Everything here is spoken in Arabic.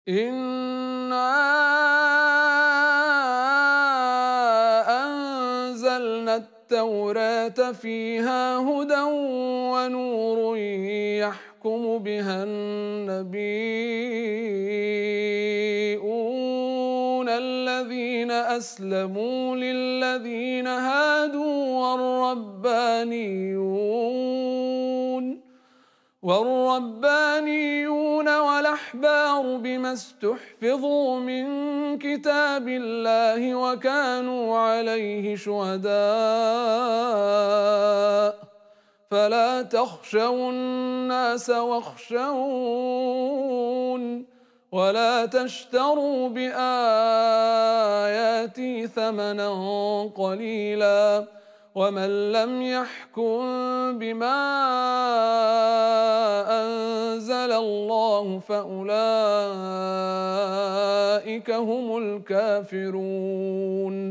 إِنَّا أَنزَلْنَا التَّوْرَاةَ فِيهَا هُدًى وَنُورٌ يَحْكُمُ بِهَا النَّبِيُّونَ الَّذِينَ أَسْلَمُوا لِلَّذِينَ هَادُوا وَالرَّبَّانِيُّونَ وَالْأَحْبَارُ بِمَا اسْتُحْفِظُوا مِن كِتَابِ اللَّهِ وَكَانُوا عَلَيْهِ شُهَدَاءَ ۚ فَلَا تَخْشَوُا النَّاسَ وَاخْشَوْنِ وَلَا تَشْتَرُوا بِآيَاتِي ثَمَنًا قَلِيلًا ۚ وَمَن لَّمْ يَحْكُم بِمَا أَنزَلَ اللَّهُ فَأُولَٰئِكَ هُمُ الْكَافِرُونَ